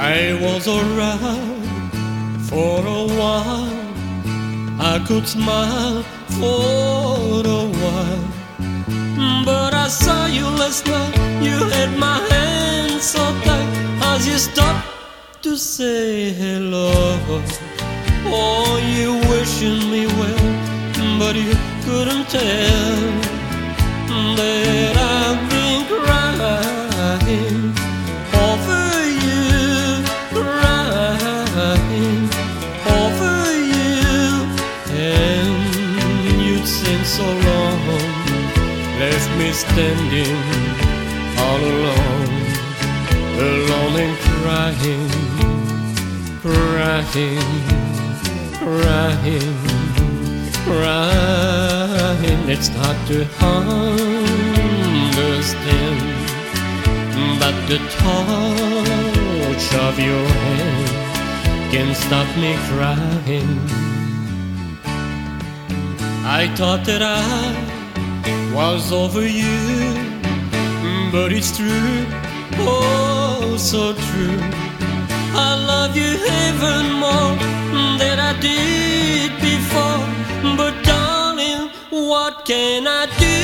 I was around for a while. I could smile for a while, but I saw you last night. You had my hand so tight as you stopped to say hello. Oh, you wishing me well, but you couldn't tell that I've been crying over you, crying over you. And you'd seem so long, left me standing all alone, alone and crying, crying, crying, crying. It's hard to understand, but the touch of your hand can stop me crying. I thought that I was over you, but it's true, oh so true. I love you even more than I did before, but darling, what can I do?